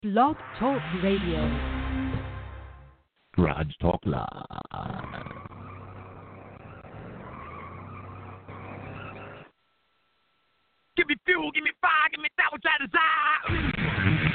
Blog Talk Radio. Garage Talk Live. Give me fuel, give me fire, give me that which I desire.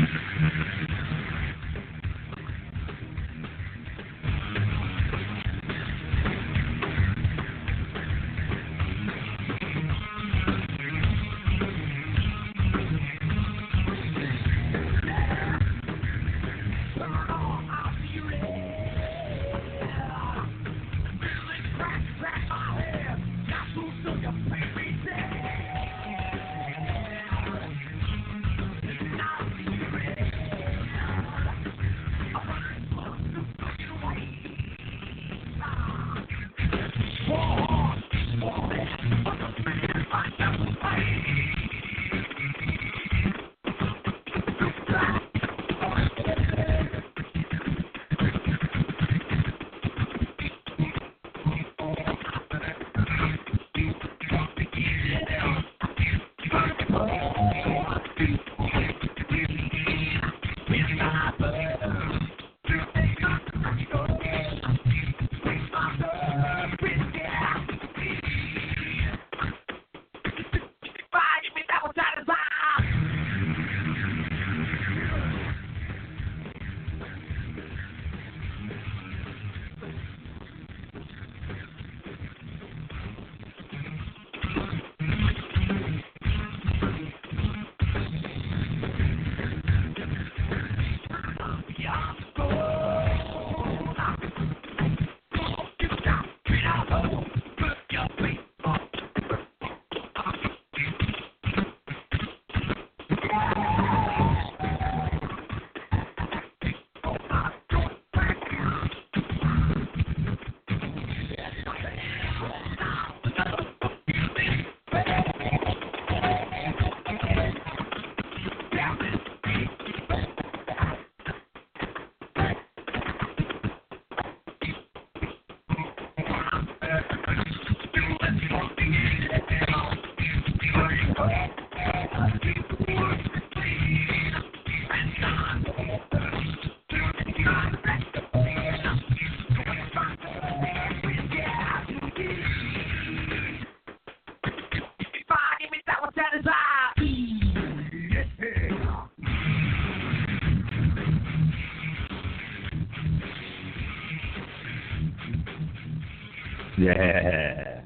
Yeah.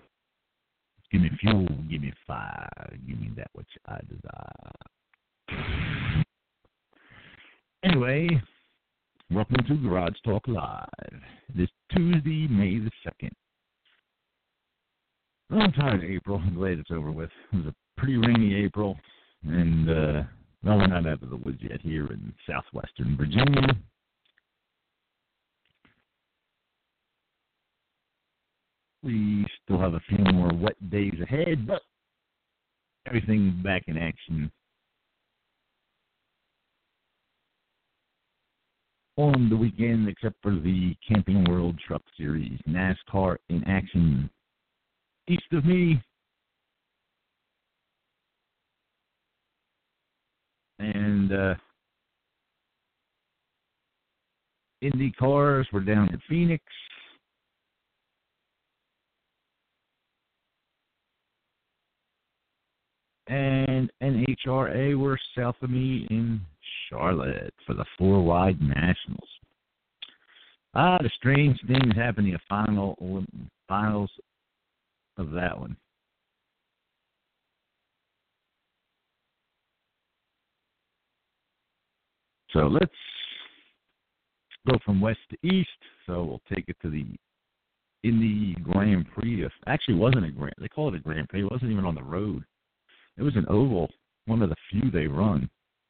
Give me fuel, give me fire, give me that which I desire. Anyway, welcome to Garage Talk Live. This Tuesday, May the 2nd. I'm tired of April. I'm glad it's over with. It was a pretty rainy April, and well, we're not out of the woods yet here in southwestern Virginia. We still have a few more wet days ahead, but everything back in action on the weekend, except for the Camping World Truck Series. NASCAR in action east of me. And Indy cars were down in Phoenix. And NHRA were south of me in Charlotte for the 4-wide nationals. The strange things happening in the finals of that one. So let's go from west to east. So we'll take it to the Indy Grand Prix. Actually, it wasn't a Grand. They call it a Grand Prix. It wasn't even on the road. It was an oval, one of the few they run.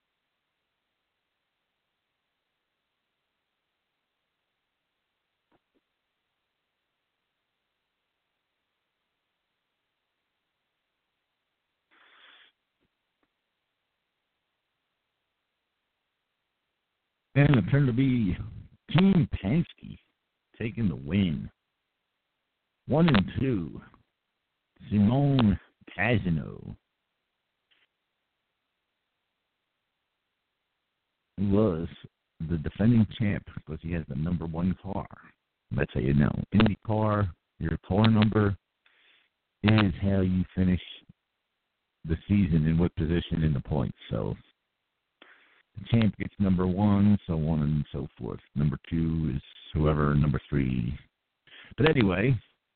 And it turned to be Team Penske taking the win. 1 and 2. Simone Pagenaud was the defending champ because he has the number one car. That's how you know. IndyCar, your car number is how you finish the season in what position in the points. So the champ gets number one, so on and so forth. Number two is whoever, number three. But anyway,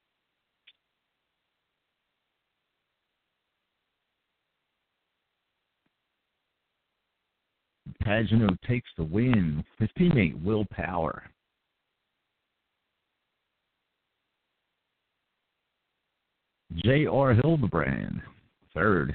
Pagenaud takes the win. His teammate, Will Power. J.R. Hildebrand, third.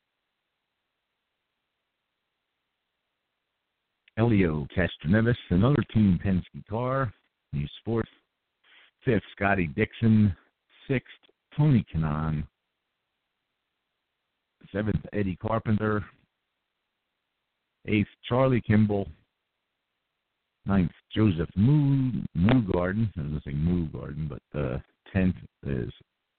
Elio Castroneves, another Team Penske car. He's fourth. Fifth, Scotty Dixon. Sixth, Tony Kanaan. Seventh, Eddie Carpenter. Eighth, Charlie Kimball. Ninth, Joseph Newgarden. I was going to say Newgarden, but 10th is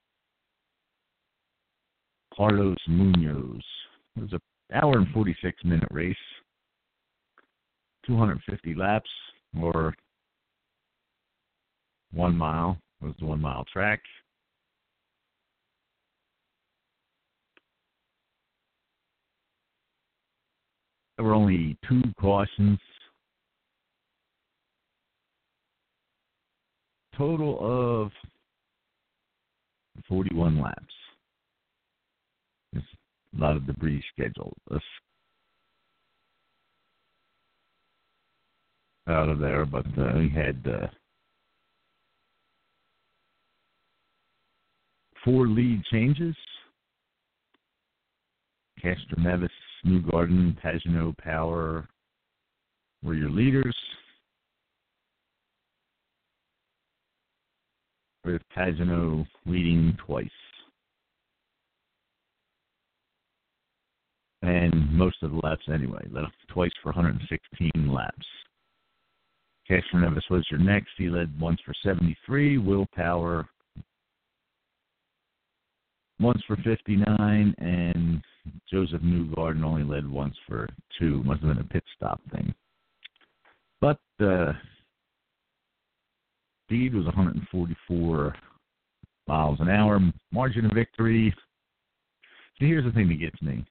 Carlos Munoz. It was an hour and 46-minute race. 250 laps, or 1 mile. It was the 1 mile track. There were only 2 cautions. Total of 41 laps. There's a lot of debris scheduled. Out of there, but we had 4 lead changes. Castroneves, Newgarden, Pagenaud, Power were your leaders, with Pagenaud leading twice. And most of the laps anyway, left twice for 116 laps. Castroneves was your next. He led once for 73. Will Power once for 59, and Joseph Newgarden only led once for 2. Must have been a pit stop thing. But speed was 144 miles an hour. Margin of victory. So here's the thing that gets me.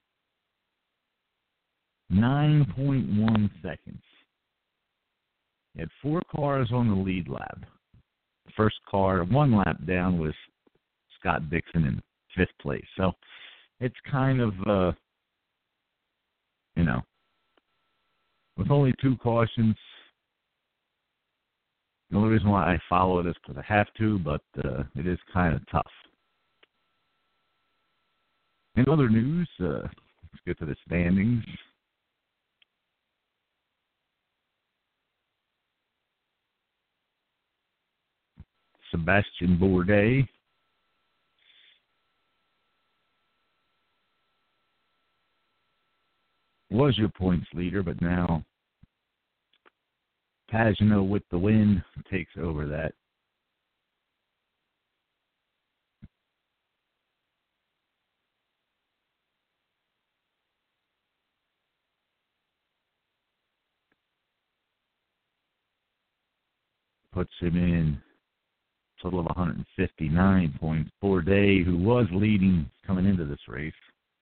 9.1 seconds. You had 4 cars on the lead lap. The first car, 1 lap down, was Scott Dixon in 5th place. So it's kind of, with only 2 cautions. The only reason why I follow it is because I have to, but it is kind of tough. In other news, let's get to the standings. Sebastian Bourdais was your points leader, but now Pagenaud with the win takes over that. Puts him in total of 159 points. Bourdais, who was leading coming into this race,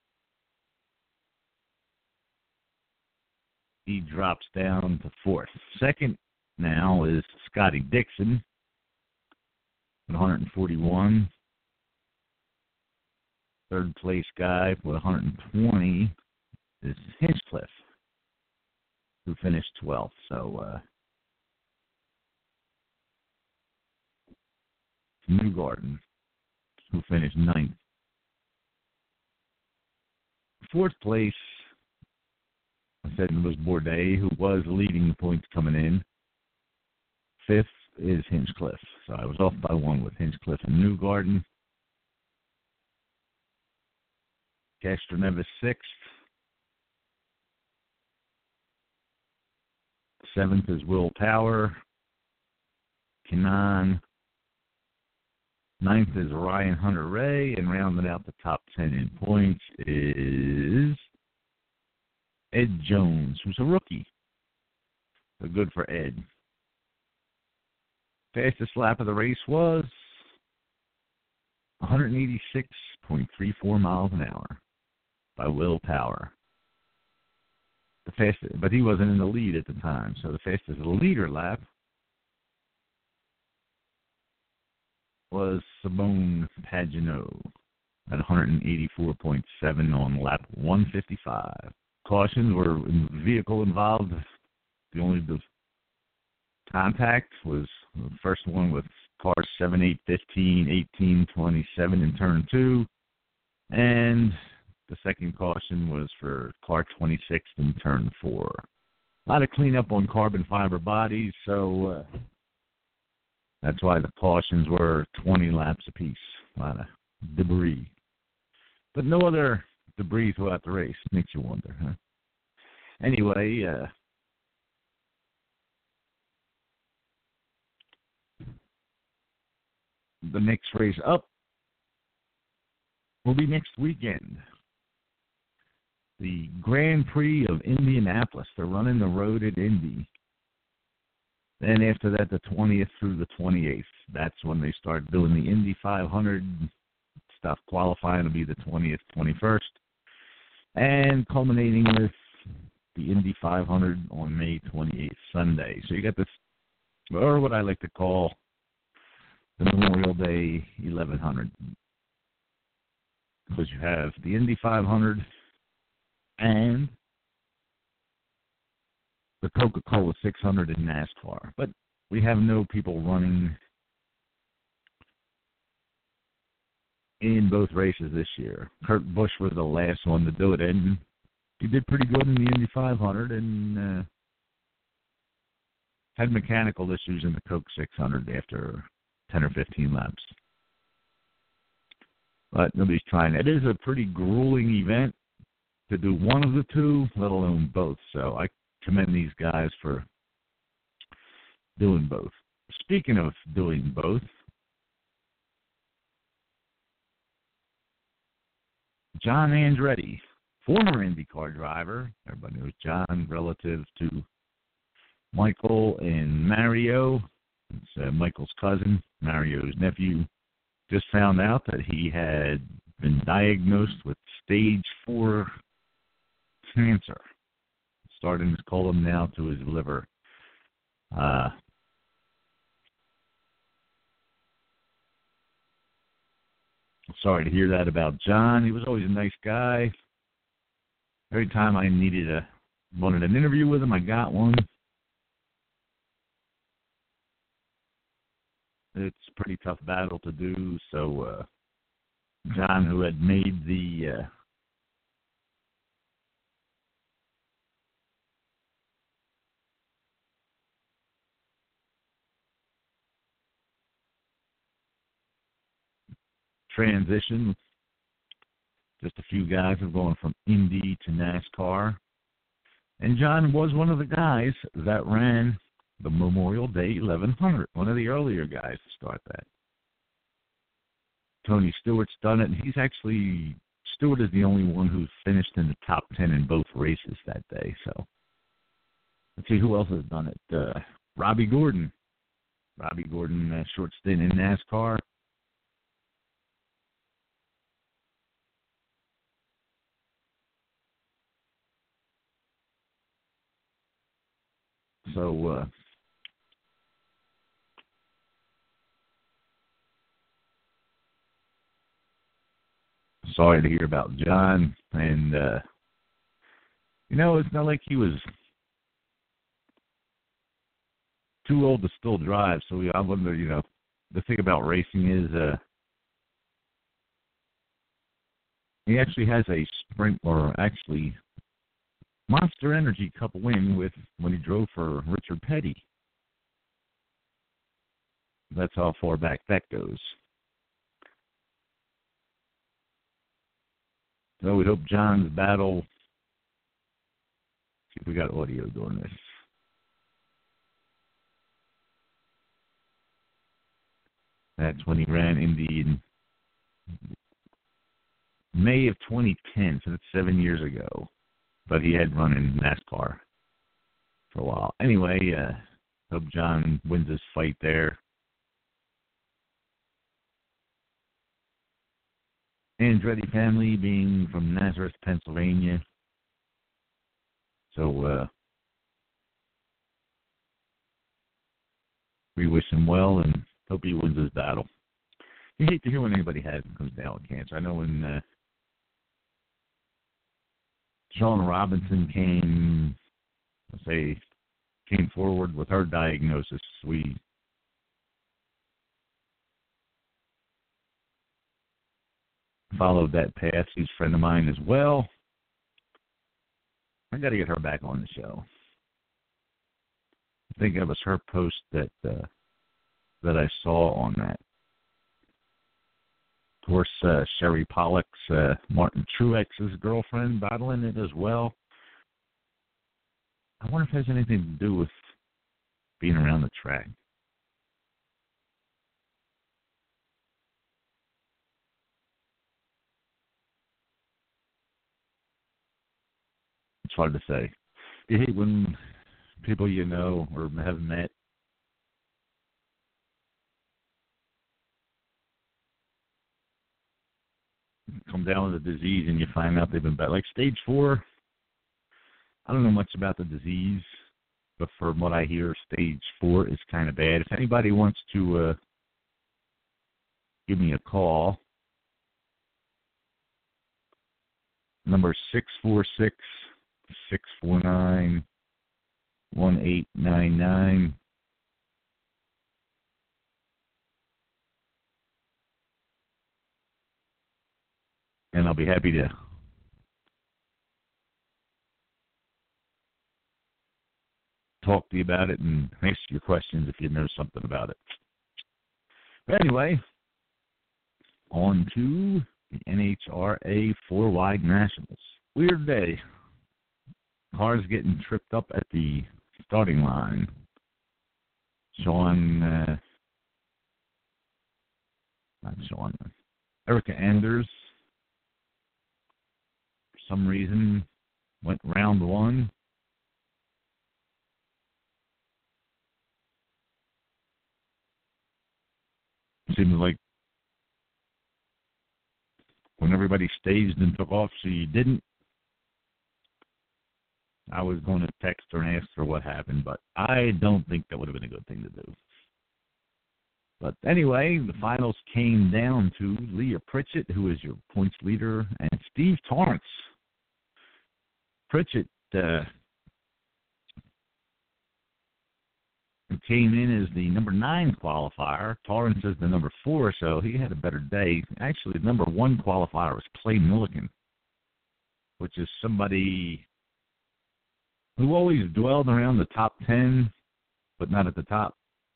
he drops down to 4th. Second now is Scotty Dixon with 141. Third place guy with 120 is Hinchcliffe, who finished 12th. So Newgarden, who finished 9th. 4th place, I said it was Bourdais, who was leading the points coming in. 5th is Hinchcliffe. So I was off by 1 with Hinchcliffe and Newgarden. Castroneves 6th. 7th is Will Power. Kanaan. 9th is Ryan Hunter-Reay, and rounding out the top 10 in points is Ed Jones, who's a rookie. So good for Ed. Fastest lap of the race was 186.34 miles an hour by Will Power. The fastest, but he wasn't in the lead at the time, so the fastest leader lap was Simone Pagenaud at 184.7 on lap 155. Cautions were in the vehicle involved. The only contact was the first one with cars 7, 8, 15, 18, 27 in turn 2. And the second caution was for car 26 in turn 4. A lot of cleanup on carbon fiber bodies, so that's why the cautions were 20 laps apiece. A lot of debris. But no other debris throughout the race. Makes you wonder, huh? Anyway, the next race up will be next weekend. The Grand Prix of Indianapolis. They're running the road at Indy. Then after that, the 20th through the 28th. That's when they start doing the Indy 500 stuff. Qualifying will be the 20th, 21st. And culminating with the Indy 500 on May 28th, Sunday. So you got this, or what I like to call the Memorial Day 1100. Because you have the Indy 500 and the Coca-Cola 600 in NASCAR. But we have no people running in both races this year. Kurt Busch was the last one to do it, and he did pretty good in the Indy 500 and had mechanical issues in the Coke 600 after 10 or 15 laps. But nobody's trying. It is a pretty grueling event to do one of the two, let alone both. So I commend these guys for doing both. Speaking of doing both, John Andretti, former IndyCar driver. Everybody knows John, relative to Michael and Mario. It's Michael's cousin, Mario's nephew. Just found out that he had been diagnosed with stage 4 cancer, starting to colon now to his liver. Sorry to hear that about John. He was always a nice guy. Every time I wanted an interview with him, I got one. It's a pretty tough battle to do. So John, who had made the transition, just a few guys have gone from Indy to NASCAR. And John was one of the guys that ran the Memorial Day 1100, one of the earlier guys to start that. Tony Stewart's done it, and Stewart is the only one who's finished in the top 10 in both races that day. So let's see who else has done it. Robbie Gordon. Robbie Gordon, short stint in NASCAR. So sorry to hear about John. And, it's not like he was too old to still drive. So I wonder, the thing about racing is he actually has a sprint, or actually Monster Energy Cup win when he drove for Richard Petty. That's how far back that goes. So we hope John's battle. See if we got audio doing this. That's when he ran in May of 2010, so that's 7 years ago. But he had run in NASCAR for a while. Anyway, hope John wins his fight there. Andretti family being from Nazareth, Pennsylvania. So we wish him well and hope he wins his battle. You hate to hear when anybody comes down with cancer. I know when Shawn Robinson came forward with her diagnosis, we followed that path. She's a friend of mine as well. I got to get her back on the show. I think it was her post that I saw on that. Of course, Sherry Pollock's Martin Truex's girlfriend battling it as well. I wonder if it has anything to do with being around the track. It's hard to say. You hate when people you know or have met come down with a disease and you find out they've been bad. Like stage 4, I don't know much about the disease, but from what I hear, stage 4 is kind of bad. If anybody wants to give me a call, number 646-649-1899. And I'll be happy to talk to you about it and answer your questions if you know something about it. But anyway, on to the NHRA 4-Wide Nationals. Weird day. Cars getting tripped up at the starting line. Erica Enders, for some reason, went round 1. Seems like when everybody staged and took off, she didn't. I was going to text her and ask her what happened, but I don't think that would have been a good thing to do. But anyway, the finals came down to Leah Pritchett, who is your points leader, and Steve Torrence. Pritchett came in as the number 9 qualifier. Torrence is the number 4, so he had a better day. Actually, the number 1 qualifier was Clay Millican, which is somebody who always dwelled around the top 10, but not at the top.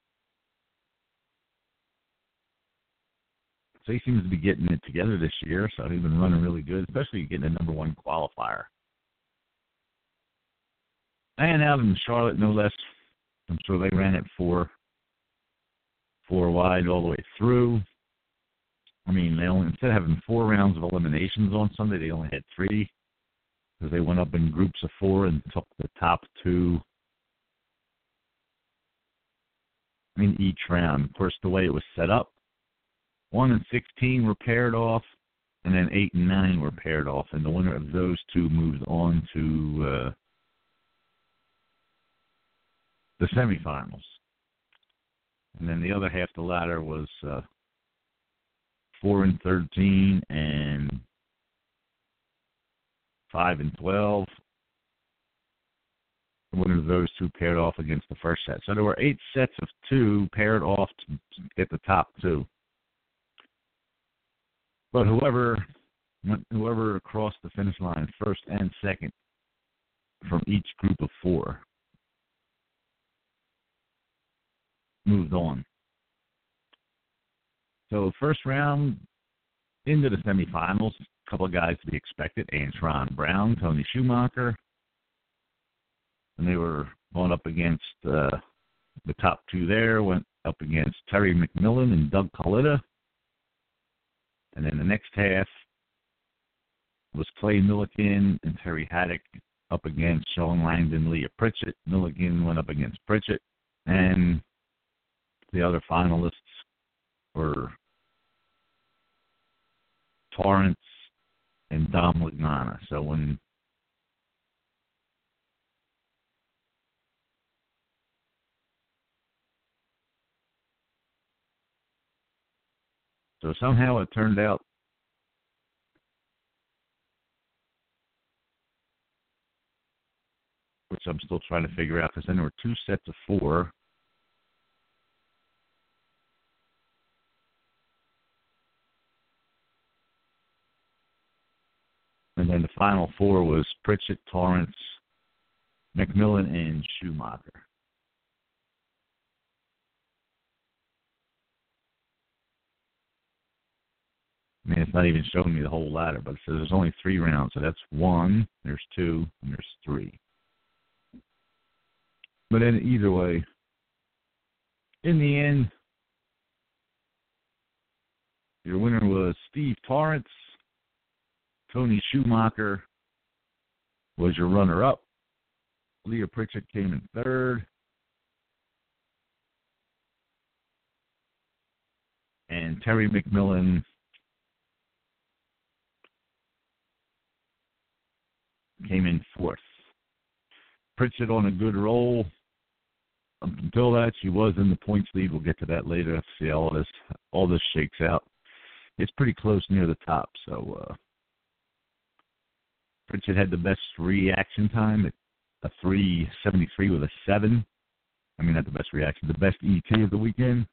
So he seems to be getting it together this year, so he's been running really good, especially getting a number 1 qualifier. And out in Charlotte, no less, I'm sure they ran it 4 wide all the way through. I mean, they only, instead of having 4 rounds of eliminations on Sunday, they only had 3, because they went up in groups of 4 and took the top 2 in each round. Of course, the way it was set up, 1 and 16 were paired off, and then 8 and 9 were paired off, and the winner of those 2 moved on to the semifinals. And then the other half of the ladder was 4 and 13 and 5 and 12. The winner of those 2 paired off against the first set. So there were 8 sets of 2 paired off to get the top 2. But whoever crossed the finish line first and second from each group of 4 moved on. So first round into the semifinals, a couple of guys to be expected: Antron Brown, Tony Schumacher, and they were going up against the top 2 there. Went up against Terry McMillan and Doug Coletta. And then the next half was Clay Millican and Terry Haddock up against Sean Langdon, Leah Pritchett. Milligan went up against Pritchett. And the other finalists were Torrance and Dom Lignana. So somehow it turned out which I'm still trying to figure out, because then there were 2 sets of 4. And then the final 4 was Pritchett, Torrance, McMillan, and Schumacher. I mean, it's not even showing me the whole ladder, but it says there's only 3 rounds. So that's 1, there's 2, and there's 3. But then either way, in the end, your winner was Steve Torrance. Tony Schumacher was your runner-up. Leah Pritchett came in 3rd. And Terry McMillan came in 4th. Pritchett on a good roll. Until that, she was in the points lead. We'll get to that later. Let's see how all this shakes out. It's pretty close near the top. So Pritchett had the best reaction time at a 3:73 with a 7. I mean, not the best reaction, the best ET of the weekend.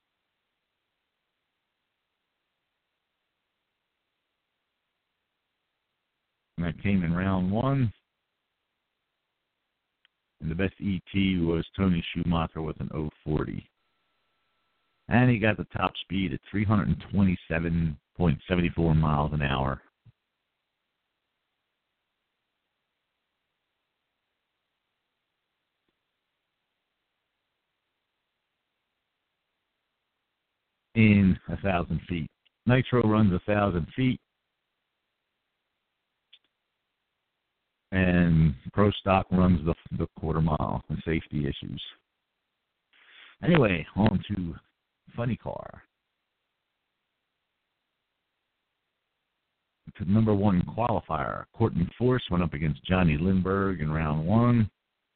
And that came in round 1. And the best ET was Tony Schumacher with an 0:40. And he got the top speed at 327.74 miles an hour. In 1,000 feet. Nitro runs 1,000 feet. And Pro Stock runs the quarter mile with safety issues. Anyway, on to Funny Car. The number 1 qualifier, Courtney Force, went up against Johnny Lindbergh in round 1.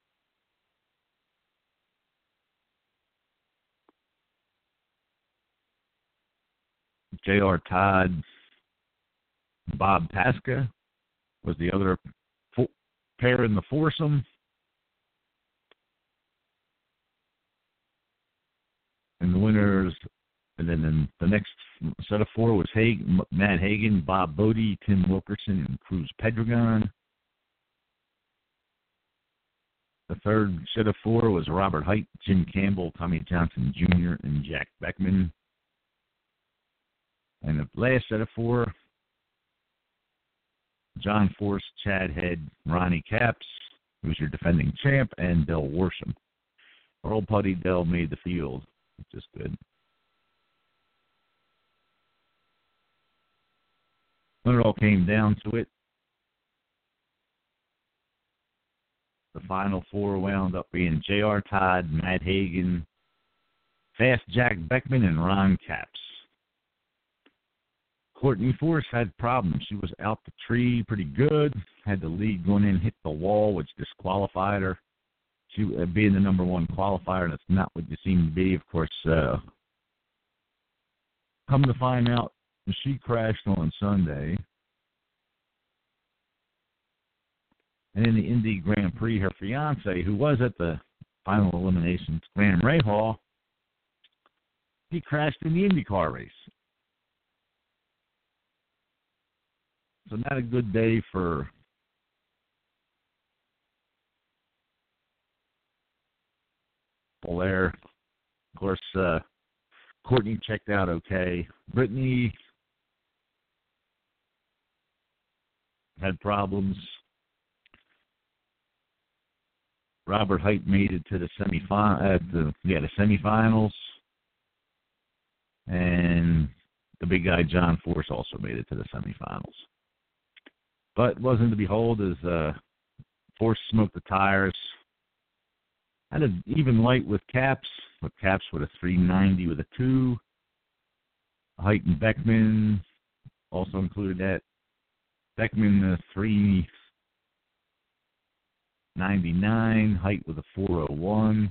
J.R. Todd, Bob Tasca was the other pair in the foursome. And the winners, and then the next set of 4 was Matt Hagan, Bob Bodie, Tim Wilkerson, and Cruz Pedregon. The third set of 4 was Robert Height, Jim Campbell, Tommy Johnson Jr., and Jack Beckman. And the last set of 4, John Force, Chad Head, Ronnie Capps, who was your defending champ, and Del Worsham. Our old buddy Del made the field, which is good. When it all came down to it, the final 4 wound up being J.R. Todd, Matt Hagan, Fast Jack Beckman, and Ron Capps. Courtney Force had problems. She was out the tree pretty good, had the lead going in, hit the wall, which disqualified her. She being the number 1 qualifier, and that's not what you seem to be. Of course, come to find out, she crashed on Sunday. And in the Indy Grand Prix, her fiance, who was at the final eliminations, Graham Rahal, he crashed in the IndyCar race. So not a good day for Blair. Of course, Courtney checked out okay. Brittany had problems. Robert Height made it to the semifinals, and the big guy John Force also made it to the semifinals. But wasn't to behold as Force smoked the tires. Had an even light with Caps. With Caps with a 390 with a 2. Height and Beckman also included that. Beckman 399. Height with a 401.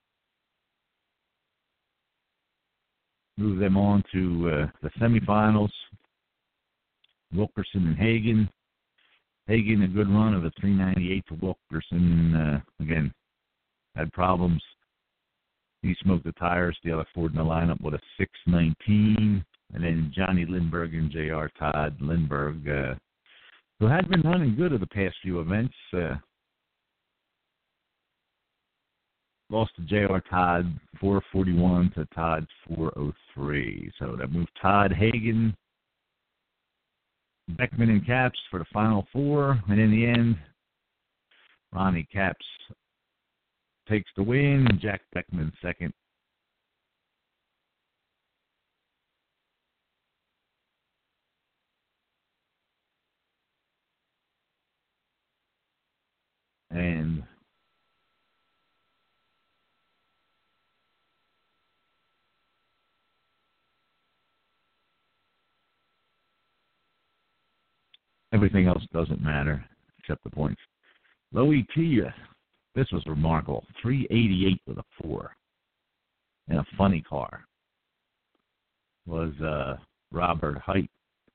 Move them on to the semifinals. Wilkerson and Hagan. Hagan, a good run of a 398 to Wilkerson. Again, had problems. He smoked the tires. The other Ford in the lineup with a 619. And then Johnny Lindbergh and J.R. Todd Lindbergh, who had been running good at the past few events. Lost to J.R. Todd 441 to Todd 403. So that moved Todd, Hagan, Beckman, and Caps for the final 4. And in the end, Ronnie Caps takes the win. Jack Beckman second. And everything else doesn't matter except the points. Low ET, this was remarkable. 388 with a 4. In a funny car. Was Robert Height.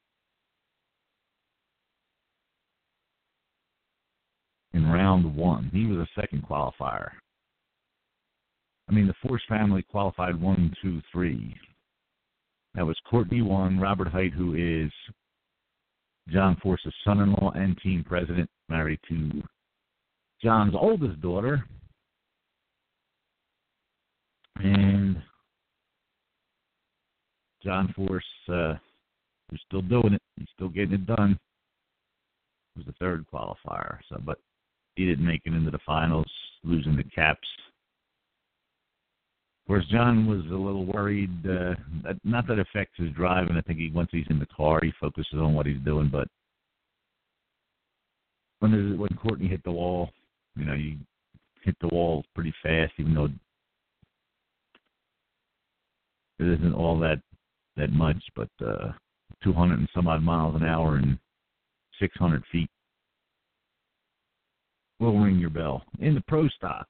In round 1. He was a second qualifier. I mean, the Force family qualified 1, 2, 3. That was Courtney 1, Robert Height, who is John Force's son-in-law and team president, married to John's oldest daughter. And John Force was still doing it. He's still getting it done. He was the third qualifier. But he didn't make it into the finals, losing the Caps. Of course, John was a little worried. Not that it affects his driving. I think once he's in the car, he focuses on what he's doing. But when Courtney hit the wall, you hit the wall pretty fast, even though it isn't all that much. But 200 and some odd miles an hour and 600 feet will ring your bell. In the pro stock,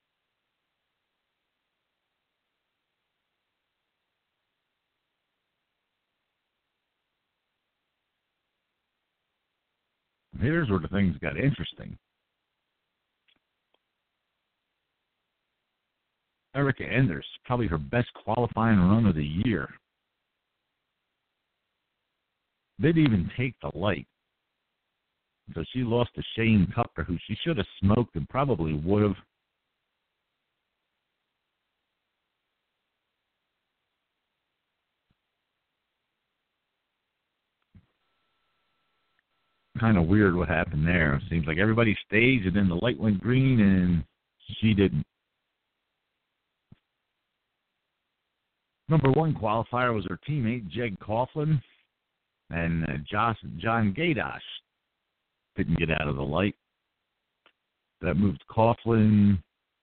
here's where the things got interesting. Erica Enders, probably her best qualifying run of the year. Didn't even take the light. So she lost to Shane Tucker, who she should have smoked and probably would have. Kind of weird what happened there. It seems like everybody staged and then the light went green and she didn't. Number 1 qualifier was her teammate, Jeg Coughlin, and John Gaydosh didn't get out of the light. That moved Coughlin.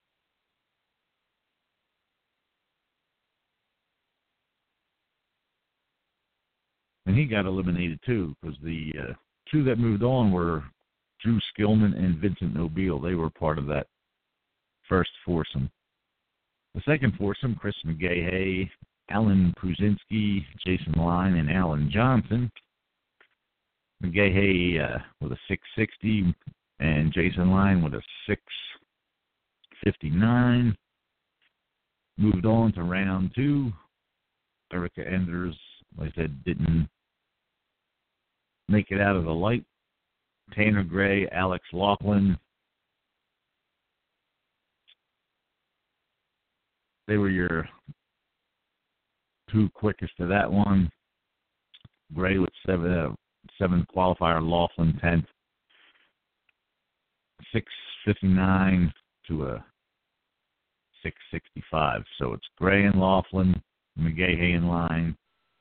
And he got eliminated too, because the 2 that moved on were Drew Skillman and Vincent Nobile. They were part of that first foursome. The second foursome, Chris McGahey, Alan Pruzinski, Jason Line, and Alan Johnson. McGahey with a 660 and Jason Line with a 659. Moved on to round 2. Erica Enders, like I said, didn't make it out of the light. Tanner Gray, Alex Laughlin. They were your 2 quickest to that one. Gray with 7th qualifier, Laughlin 10th. 659 to a 665. So it's Gray and Laughlin, McGahey in line,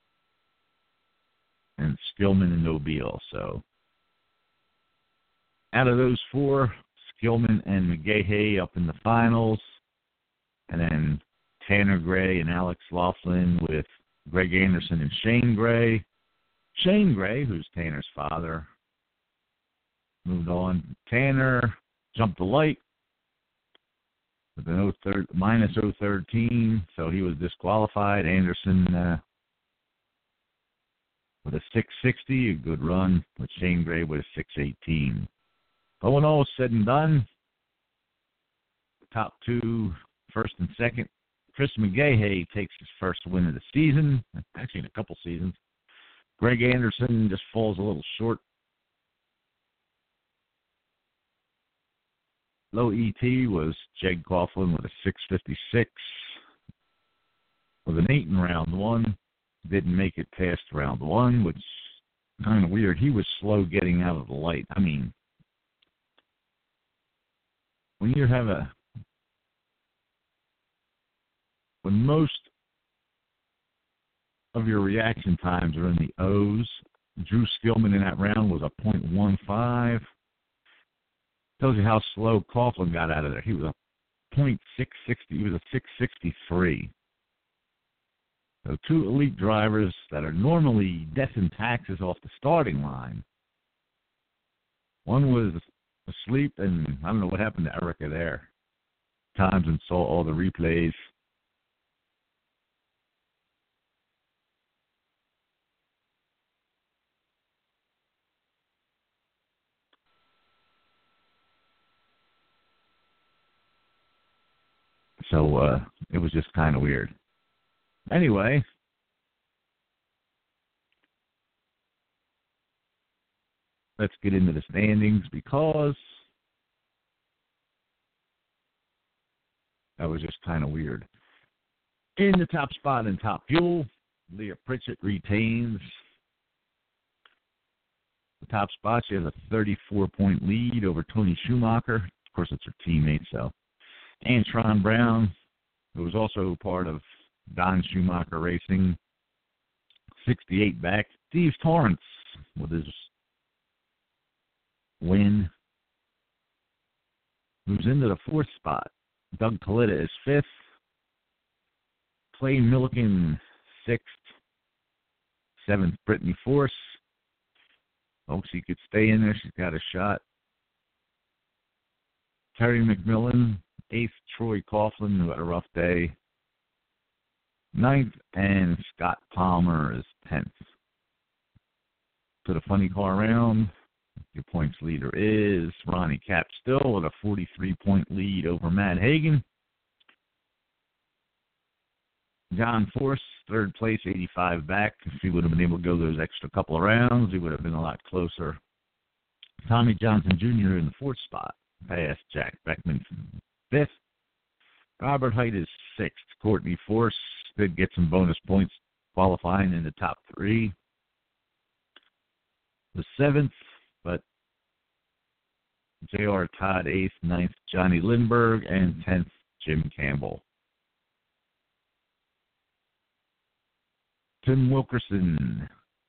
and Skillman and Nobile. So out of those 4, Gilman and McGahey up in the finals. And then Tanner Gray and Alex Laughlin with Greg Anderson and Shane Gray. Shane Gray, who's Tanner's father, moved on. Tanner jumped the light with an minus 013, so he was disqualified. Anderson with a 660, a good run, with Shane Gray with a 618. But when all is said and done, the top two, first and second, Chris McGahey takes his first win of the season, actually in a couple seasons. Greg Anderson just falls a little short. Low ET was Jeg Coughlin with a 656. With an 8 in round one. Didn't make it past round one, which is kind of weird. He was slow getting out of the light. I mean, when most of your reaction times are in the O's, Drew Skillman in that round was a .15. Tells you how slow Coughlin got out of there. He was a .660. He was a 663. So two elite drivers that are normally death and taxes off the starting line. One was asleep, and I don't know what happened to Erica there. Times and saw all the replays. So it was just kind of weird. Anyway, let's get into the standings because that was just kind of weird. In the top spot in Top Fuel, Leah Pritchett retains the top spot. She has a 34-point lead over Tony Schumacher. Of course, it's her teammate, so. And Tron Brown, who was also part of Don Schumacher Racing, 68 back. Steve Torrance with his win moves into the fourth spot. Doug Kalita is fifth. Clay Milliken, sixth. Seventh, Brittany Force. Hopes she could stay in there. She's got a shot. Terry McMillan, eighth. Troy Coughlin, who had a rough day, ninth, and Scott Palmer is 10th. To the funny car round, your points leader is Ronnie Capstill with a 43-point lead over Matt Hagan. John Force, third place, 85 back. If he would have been able to go those extra couple of rounds, he would have been a lot closer. Tommy Johnson Jr. in the fourth spot, past Jack Beckman, fifth. Robert Height is sixth. Courtney Force did get some bonus points qualifying in the top three. The seventh, but J.R. Todd, eighth. Ninth, Johnny Lindbergh, and 10th, Jim Campbell. Tim Wilkerson.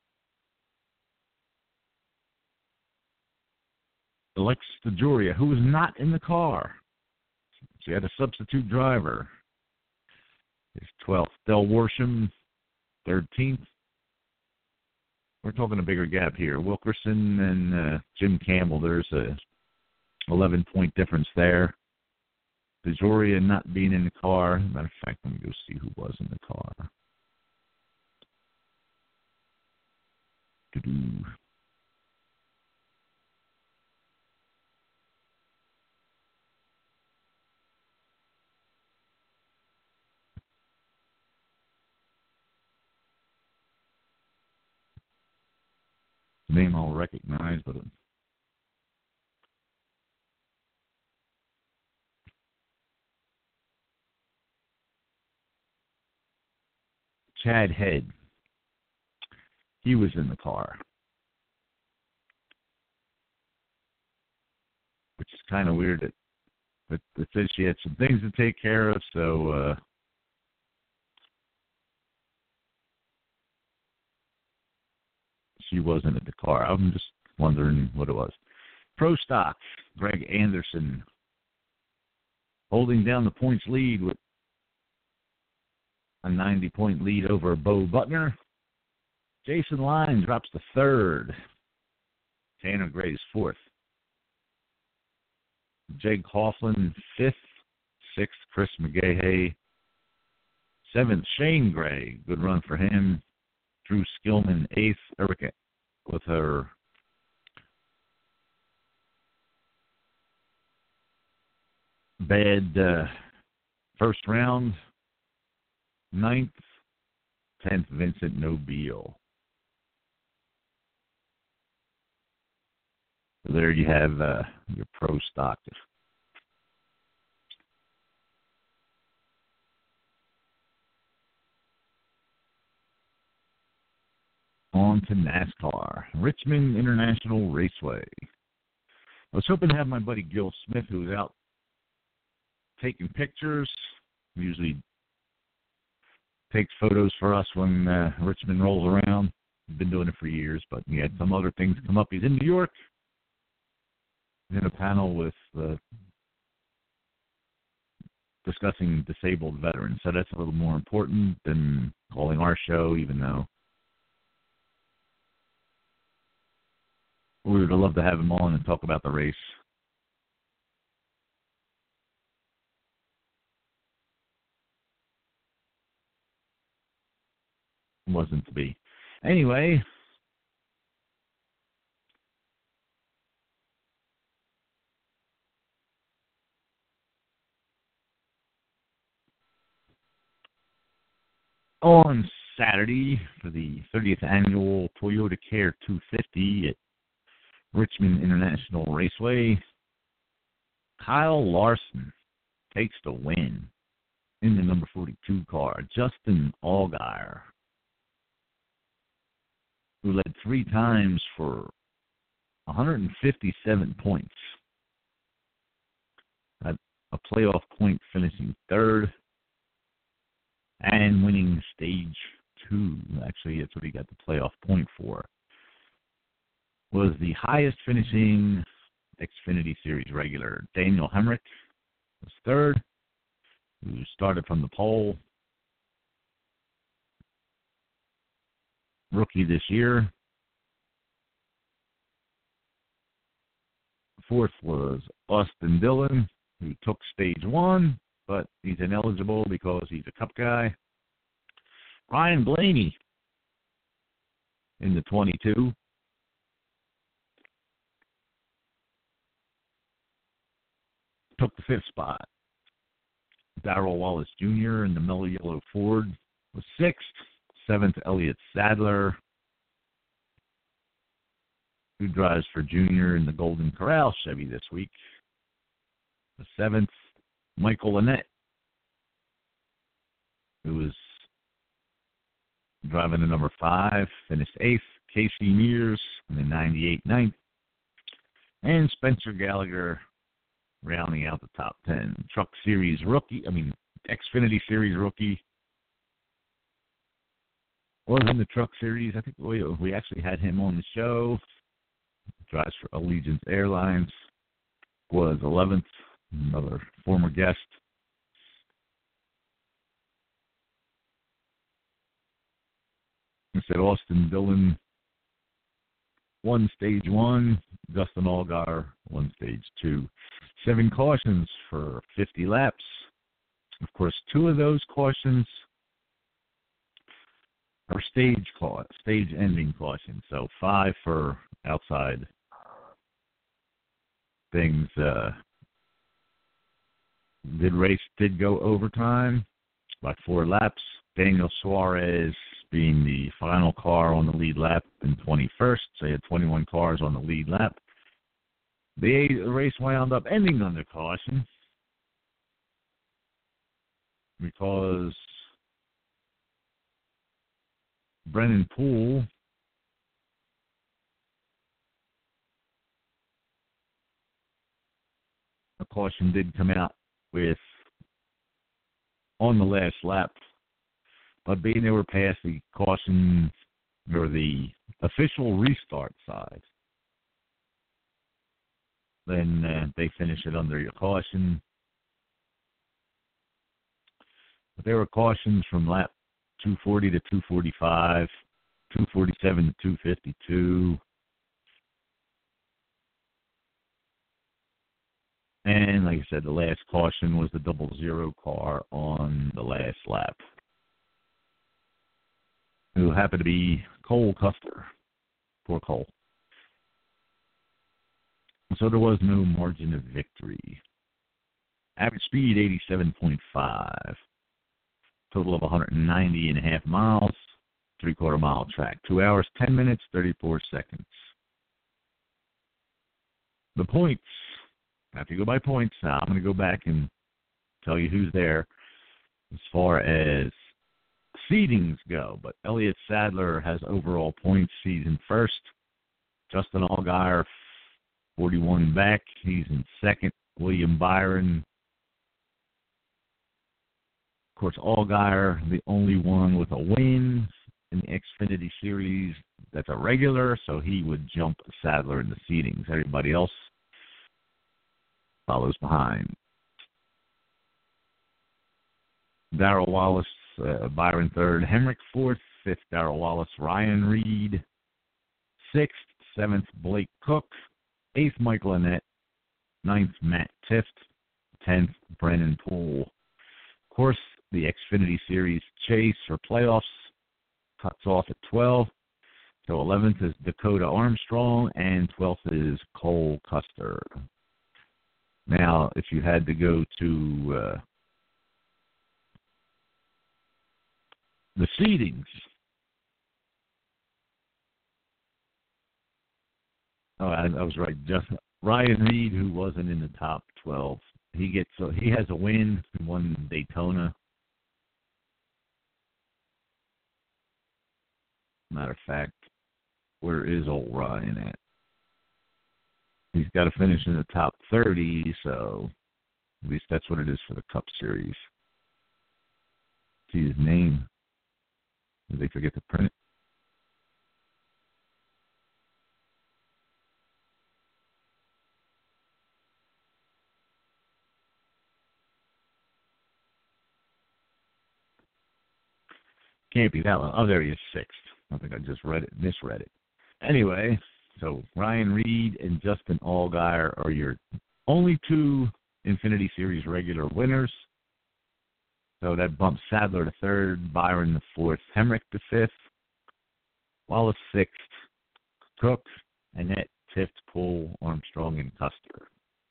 Alexis DeJoria, who was not in the car. She had a substitute driver. Is 12th. Del Worsham, 13th. We're talking a bigger gap here. Wilkerson and Jim Campbell, there's a 11-point difference there. DeJoria not being in the car. Matter of fact, let me go see who was in the car. Doo-doo. Name I'll recognize, but Chad Head. He was in the car, which is kind of weird. But it says she had some things to take care of, so she wasn't in the car. I'm just wondering what it was. Pro Stock, Greg Anderson holding down the points lead with a 90-point lead over Bo Butner. Jason Line drops to third. Tanner Gray's fourth. Jake Coughlin, fifth. Sixth, Chris McGahey. Seventh, Shane Gray. Good run for him. Drew Skillman, eighth. Erica with her bad first round. Ninth. 10th, Vincent Nobile. So there you have your Pro Stock. On to NASCAR, Richmond International Raceway. I was hoping to have my buddy Gil Smith, who was out taking pictures, usually takes photos for us when Richmond rolls around. He's been doing it for years, but he had some other things come up. He's in New York. He's in a panel with discussing disabled veterans, so that's a little more important than calling our show, even though we would love to have him on and talk about the race. Wasn't to be. Anyway, on Saturday for the 30th annual Toyota Care 250 at Richmond International Raceway, Kyle Larson takes the win in the number 42 car. Justin Allgaier, who led 3 times for 157 points, had a playoff point finishing third and winning stage 2. Actually, that's what he got the playoff point for. Was the highest finishing Xfinity Series regular. Daniel Hemrick was third, who started from the pole. Rookie this year. Fourth was Austin Dillon, who took stage 1, but he's ineligible because he's a Cup guy. Ryan Blaney in the 22. Took the 5th spot. Darrell Wallace Jr. in the Mellow Yellow Ford was 6th. 7th, Elliott Sadler, who drives for Junior in the Golden Corral Chevy this week. The 7th, Michael Lynette, who was driving the number 5, finished 8th. Casey Mears in the 98 9th. And Spencer Gallagher rounding out the top 10. Xfinity Series rookie. Was in the Truck Series. I think we actually had him on the show. Drives for Allegiant Airlines. Was 11th. Another former guest. I said Austin Dillon won stage 1. Justin Allgaier won stage 2. 7 cautions for 50 laps. Of course, 2 of those cautions are stage-ending cautions. So 5 for outside things. Did go overtime by 4 laps. Daniel Suarez being the final car on the lead lap in 21st. So he had 21 cars on the lead lap. The race wound up ending under caution because Brennan Poole a caution did come out with on the last lap, but being they were past the caution or the official restart side, then they finish it under your caution. But there were cautions from lap 240 to 245, 247 to 252. And like I said, the last caution was the 00 car on the last lap, who happened to be Cole Custer. Poor Cole. So there was no margin of victory. Average speed, 87.5. Total of 190.5 miles, 3/4 mile track. 2 hours, 10 minutes, 34 seconds. The points. Now, if you go by points, now I'm going to go back and tell you who's there as far as seedings go. But Elliott Sadler has overall points. He's in first. Justin Allgaier, 41 back. He's in second. William Byron. Of course, Allgaier, the only one with a win in the Xfinity Series that's a regular, so he would jump Sadler in the seedings. Everybody else follows behind. Darrell Wallace, Byron third. Hemrick fourth. Fifth, Darrell Wallace. Ryan Reed sixth. Seventh, Blake Cook. Eighth, Michael Annett. Ninth, Matt Tifft. 10th, Brennan Poole. Of course, the Xfinity Series chase for playoffs cuts off at 12. So 11th is Dakota Armstrong, and 12th is Cole Custer. Now, if you had to go to the seedings, I was right. Just Ryan Reed, who wasn't in the top 12, he has a win. He won Daytona. Matter of fact, where is old Ryan at? He's got to finish in the top 30, so at least that's what it is for the Cup Series. See his name. Did they forget to print it? Can't be that one. Oh, there he is, sixth. I think I just misread it. Anyway, so Ryan Reed and Justin Allgaier are your only two Infinity Series regular winners. So that bumps Sadler to third, Byron to fourth, Hemrick to fifth, Wallace sixth, Cook, Annett, Tifft, Poole, Armstrong, and Custer.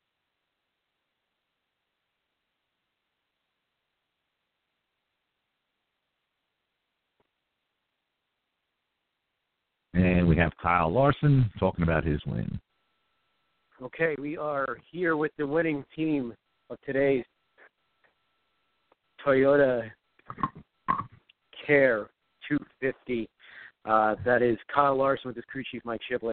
And we have Kyle Larson talking about his win. Okay, we are here with the winning team of today's Toyota Care 250. That is Kyle Larson with his crew chief, Mike Shiplett.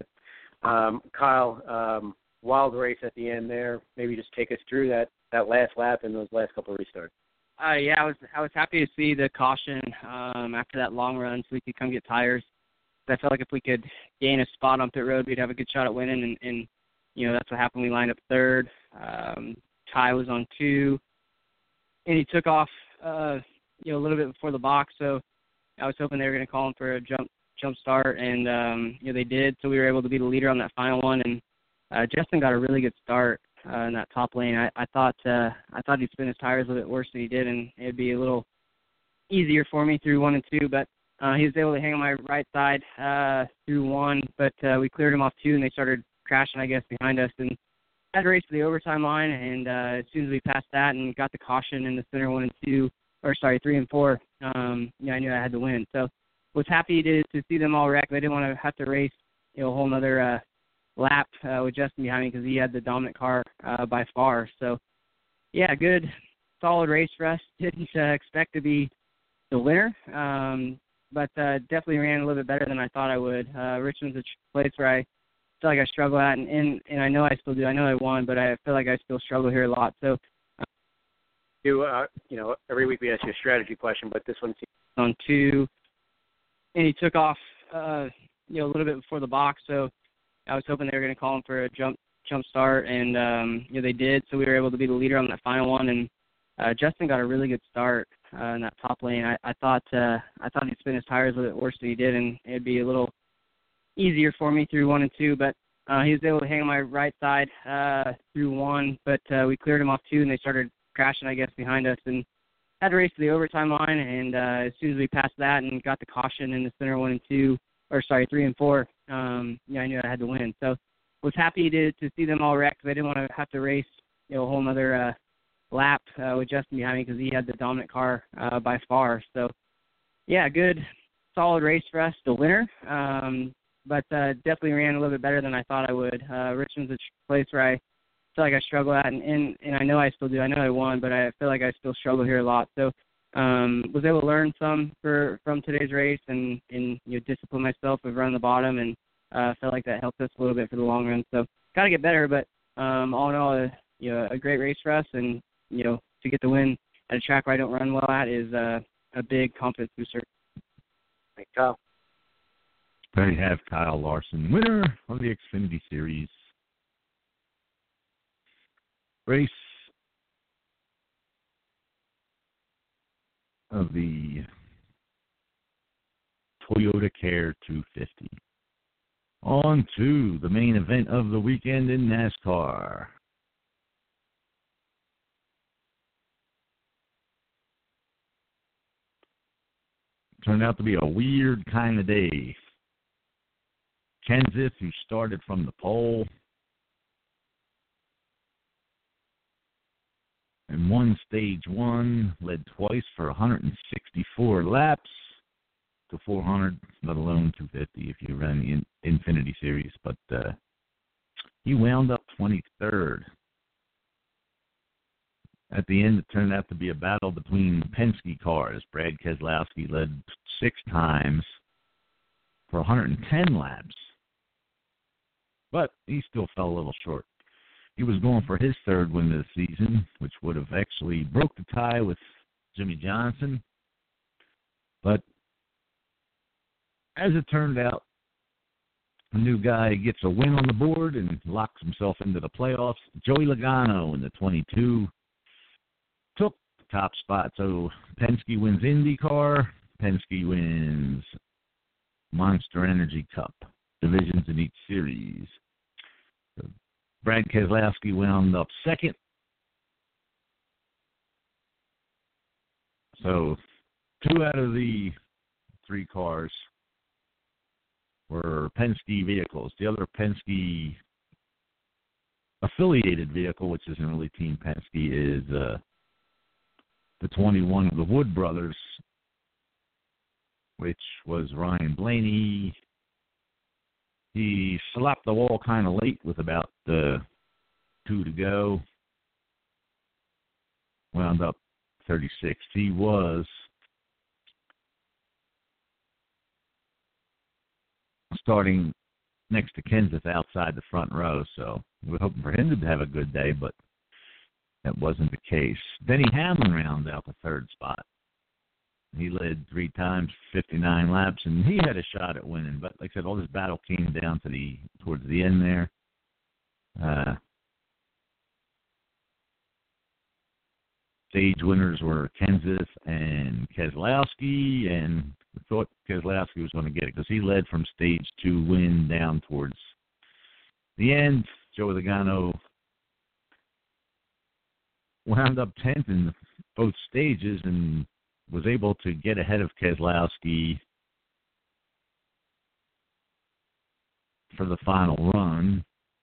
Kyle, wild race at the end there. Maybe just take us through that last lap and those last couple of restarts. Yeah, I was happy to see the caution after that long run so we could come get tires. I felt like if we could gain a spot on pit road, we'd have a good shot at winning, and you know, that's what happened. We lined up third. Ty was on 2, and he took off, a little bit before the box, so I was hoping they were going to call him for a jump start, and, they did, so we were able to be the leader on that final one, and Justin got a really good start in that top lane. I thought he'd spin his tires a little bit worse than he did, and it'd be a little easier for me through 1 and 2, but he was able to hang on my right side through 1, but we cleared him off 2, and they started crashing, I guess, behind us. And I had to race to the overtime line, and as soon as we passed that and got the caution in the center 3 and 4, I knew I had to win. So was happy to see them all wreck. I didn't want to have to race a whole another lap with Justin behind me because he had the dominant car by far. So, yeah, good, solid race for us. Didn't expect to be the winner. But definitely ran a little bit better than I thought I would. Richmond's a place where I feel like I struggle at, and I know I still do. I know I won, but I feel like I still struggle here a lot. So, every week we ask you a strategy question, but this one's on 2, and he took off, a little bit before the box. So I was hoping they were going to call him for a jump jump start, and they did. So we were able to be the leader on that final one, and Justin got a really good start in that top lane. I thought he'd spin his tires a little bit worse than he did, and it'd be a little easier for me through 1 and 2, but he was able to hang on my right side through 1, but we cleared him off 2, and they started crashing, I guess, behind us, and had to race to the overtime line, and as soon as we passed that and got the caution in the center 3 and 4, I knew I had to win. So was happy to see them all wreck, because I didn't want to have to race a whole other lap with Justin behind me, because he had the dominant car by far. So, yeah, good, solid race for us, the winner. But definitely ran a little bit better than I thought I would. Richmond's a place where I feel like I struggle at, and I know I still do. I know I won, but I feel like I still struggle here a lot. So was able to learn some from today's race, and discipline myself of running the bottom, and felt like that helped us a little bit for the long run. So got to get better, but all in all, a great race for us, and to get the win at a track where I don't run well at is a big confidence booster. Thanks, Kyle. There you have Kyle Larson, winner of the Xfinity Series. Race of the Toyota Care 250. On to the main event of the weekend in NASCAR. Turned out to be a weird kind of day. Kenseth, who started from the pole and won stage 1, led twice for 164 laps to 400, let alone 250 if you run the Infinity Series. But he wound up 23rd. At the end, it turned out to be a battle between Penske cars. Brad Keselowski led 6 times for 110 laps. But he still fell a little short. He was going for his 3rd win of the season, which would have actually broke the tie with Jimmy Johnson. But as it turned out, a new guy gets a win on the board and locks himself into the playoffs. Joey Logano in the 22 took the top spot. So Penske wins IndyCar. Penske wins Monster Energy Cup divisions in each series. So Brad Keselowski wound up 2nd. So 2 out of the 3 cars were Penske vehicles. The other Penske affiliated vehicle, which isn't really Team Penske, is the 21 of the Wood brothers, which was Ryan Blaney. He slapped the wall kind of late with about 2 to go. Wound up 36th. He was starting next to Kenseth outside the front row, so we were hoping for him to have a good day, but that wasn't the case. Denny Hamlin rounded out the 3rd spot. He led 3 times, 59 laps, and he had a shot at winning. But like I said, all this battle came down to towards the end there. Stage winners were Kenseth and Keselowski, and we thought Keselowski was going to get it because he led from stage 2 win down towards the end. Joey Logano wound up 10th in both stages and was able to get ahead of Keselowski for the final run.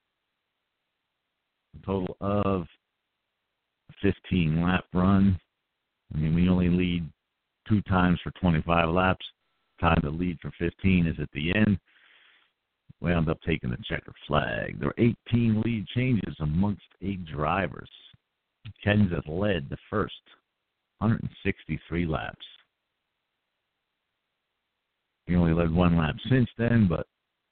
A total of 15-lap run. I mean, we only lead 2 times for 25 laps. Time to lead for 15 is at the end. We ended up taking the checkered flag. There were 18 lead changes amongst 8 drivers. Kenseth led the first 163 laps. He only led 1 lap since then, but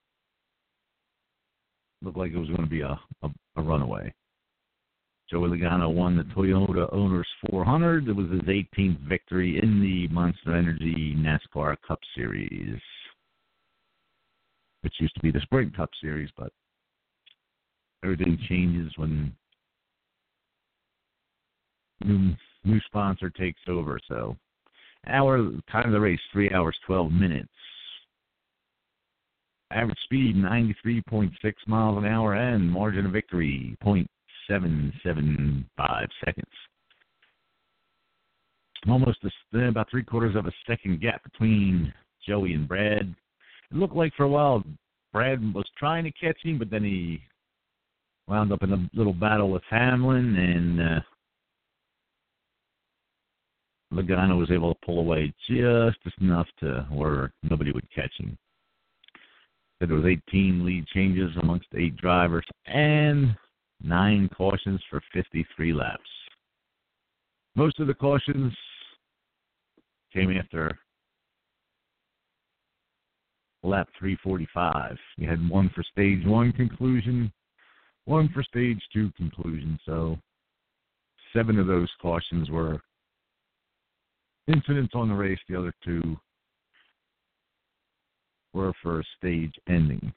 looked like it was going to be a runaway. Joey Logano won the Toyota Owners 400. It was his 18th victory in the Monster Energy NASCAR Cup Series, which used to be the Sprint Cup Series, but everything changes when new sponsor takes over. So, time of the race, 3 hours, 12 minutes. Average speed, 93.6 miles an hour, and margin of victory, 0.775 seconds. Almost about 3/4 of a second gap between Joey and Brad. It looked like for a while Brad was trying to catch him, but then he wound up in a little battle with Hamlin, and Logano was able to pull away just enough to where nobody would catch him. So there was 18 lead changes amongst 8 drivers and 9 cautions for 53 laps. Most of the cautions came after lap 345. You had 1 for stage 1 conclusion, 1 for stage 2 conclusion. So 7 of those cautions were incidents on the race. The other 2 were for stage ending.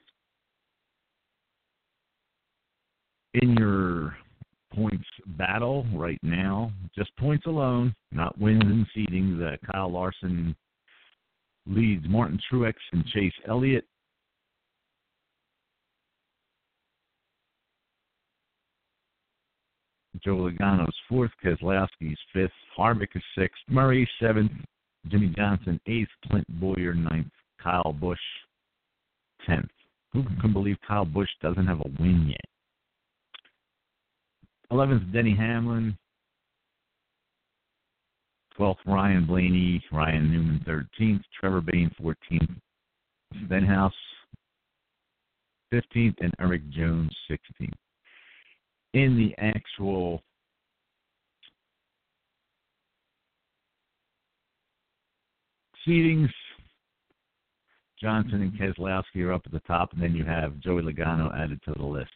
In your points battle right now, just points alone, not wins and seedings, Kyle Larson leads Martin Truex and Chase Elliott. Joe Logano's 4th, Keselowski's 5th, Harvick is 6th, Murray 7th, Jimmy Johnson 8th, Clint Bowyer 9th, Kyle Busch 10th. Who can believe Kyle Busch doesn't have a win yet? 11th, Denny Hamlin. 12th, Ryan Blaney. Ryan Newman, 13th. Trevor Bayne, 14th. Stenhouse, 15th. And Eric Jones, 16th. In the actual seedings, Johnson and Keselowski are up at the top, and then you have Joey Logano added to the list.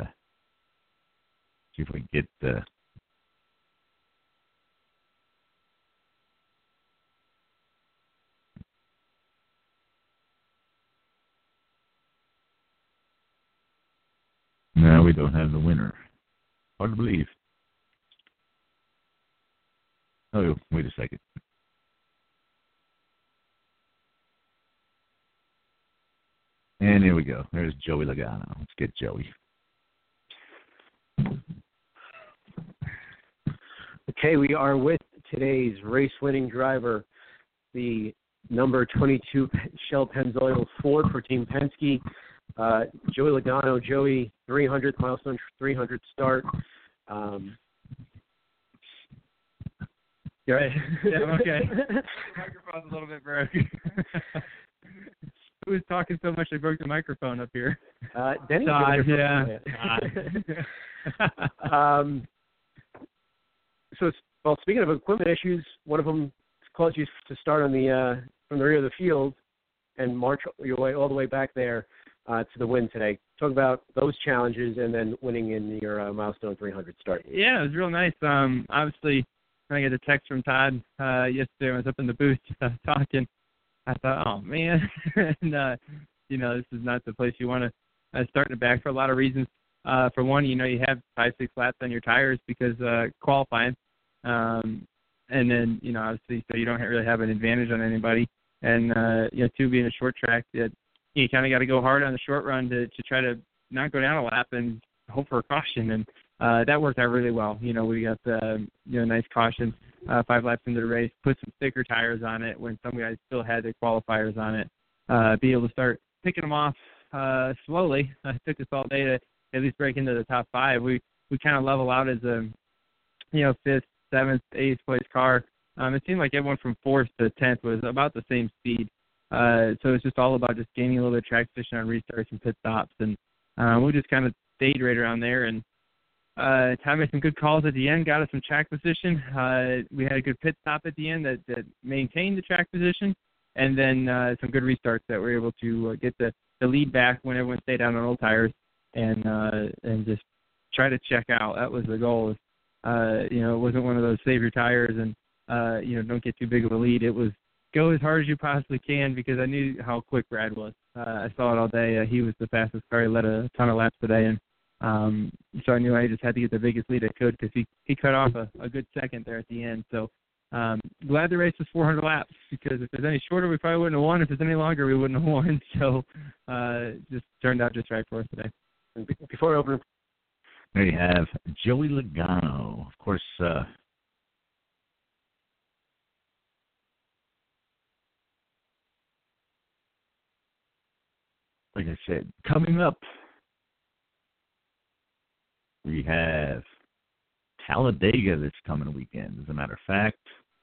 See if we can get the no, we don't have the winner. Hard to believe. Oh, wait a second. And here we go. There's Joey Logano. Let's get Joey. Okay, we are with today's race-winning driver, the number 22 Shell Pennzoil Ford for Team Penske, Joey Logano. Joey, 300th milestone, 300th start. You right? Yeah, I'm okay. The microphone's a little bit broken. Who was talking so much they broke the microphone up here? Denny. Todd, yeah. So, speaking of equipment issues, one of them caused you to start on the from the rear of the field and march your way all the way back there to the win today. Talk about those challenges and then winning in your milestone 300 start. Yeah, it was real nice. Obviously, when I get a text from Todd yesterday, I was up in the booth talking. I thought, oh man, and this is not the place you want to start in the back for a lot of reasons. For one, you have 5-6 laps on your tires because qualifying, and then obviously, so you don't really have an advantage on anybody. And 2, being a short track, that you kind of got to go hard on the short run to try to not go down a lap and hope for a caution. And that worked out really well. We got the nice caution 5 laps into the race, put some thicker tires on it when some guys still had their qualifiers on it, be able to start picking them off slowly. It took us all day to at least break into the top 5. We kind of level out as a 5th, 7th, 8th place car. It seemed like everyone from 4th to 10th was about the same speed. So it's just all about just gaining a little bit of track position on restarts and pit stops, and we just kind of stayed right around there. And Tom made some good calls at the end, got us some track position. We had a good pit stop at the end that maintained the track position, and then some good restarts that were able to get the lead back when everyone stayed out on old tires and just try to check out. That was the goal. It wasn't one of those save your tires and don't get too big of a lead. It was go as hard as you possibly can because I knew how quick Brad was. I saw it all day. He was the fastest car. He led a ton of laps today, and So I knew I just had to get the biggest lead I could because he cut off a good second there at the end. So glad the race was 400 laps, because if it was any shorter, we probably wouldn't have won. If it was any longer, we wouldn't have won. So just turned out just right for us today. Before I open, there you have Joey Logano. Of course, like I said, coming up, we have Talladega this coming weekend. As a matter of fact,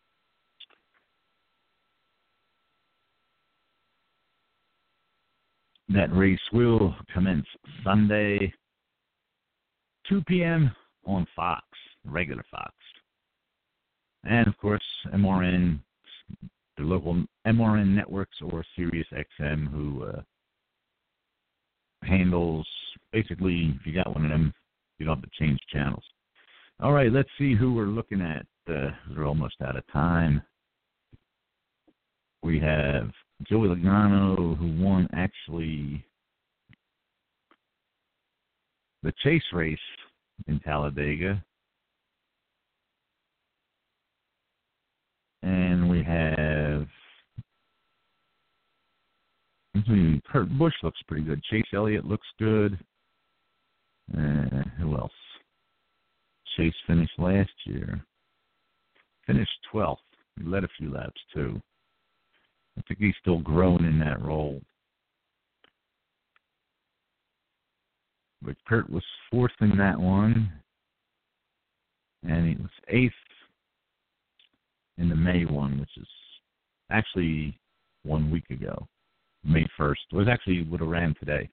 that race will commence Sunday, 2 p.m. on Fox, regular Fox. And, of course, MRN, the local MRN networks, or Sirius XM, who handles, basically, if you got one of them, you don't have to change channels. All right, let's see who we're looking at. We're almost out of time. We have Joey Logano, who won, actually, the chase race in Talladega. And we have Kurt Busch looks pretty good. Chase Elliott looks good. Who else? Chase finished last year. Finished 12th. He led a few laps, too. I think he's still growing in that role. But Kurt was 4th in that one. And he was 8th in the May one, which is actually 1 week ago. May 1st. It was actually would have ran today.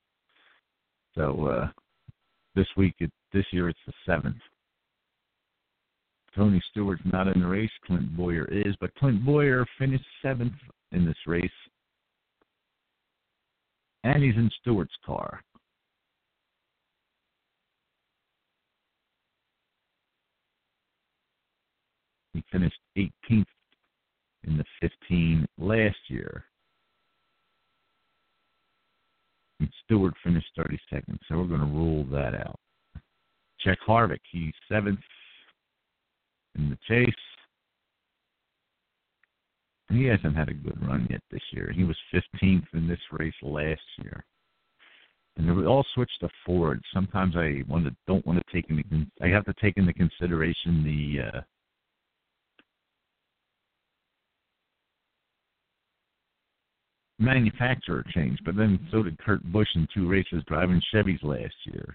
So this year it's the 7th. Tony Stewart's not in the race. Clint Bowyer is, but Clint Bowyer finished 7th in this race. And he's in Stewart's car. He finished 18th in the 15 last year. And Stewart finished 32nd, so we're going to rule that out. Jack Harvick, he's 7th in the chase. He hasn't had a good run yet this year. He was 15th in this race last year. And they all switched to Ford. Sometimes I have to take into consideration the manufacturer change, but then so did Kurt Busch in 2 races driving Chevys last year.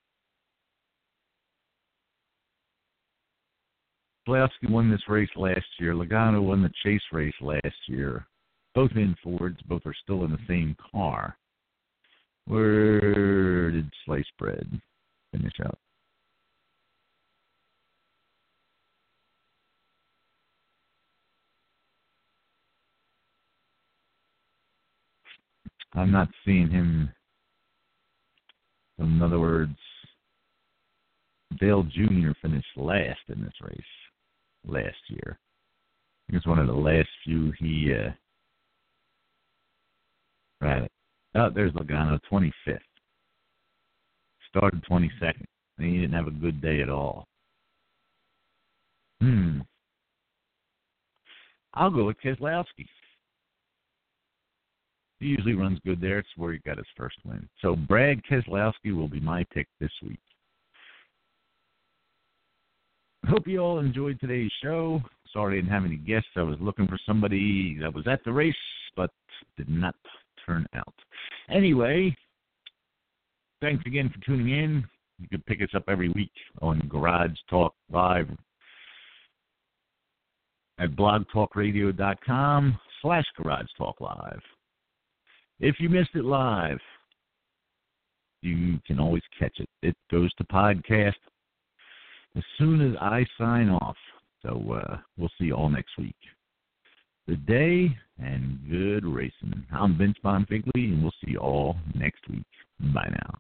Keselowski won this race last year. Logano won the chase race last year. Both in Fords. Both are still in the same car. Where did Sliced Bread finish out? I'm not seeing him. In other words, Dale Jr. finished last in this race last year. He was one of the last few he right. Oh, there's Logano, 25th. Started 22nd. And he didn't have a good day at all. I'll go with Keselowski. He usually runs good there. It's where he got his first win. So Brad Keselowski will be my pick this week. I hope you all enjoyed today's show. Sorry I didn't have any guests. I was looking for somebody that was at the race, but did not turn out. Anyway, thanks again for tuning in. You can pick us up every week on Garage Talk Live at blogtalkradio.com/Garage Talk Live. If you missed it live, you can always catch it. It goes to podcast as soon as I sign off. So we'll see you all next week. Good day and good racing. I'm Vince Bonfigley, and we'll see you all next week. Bye now.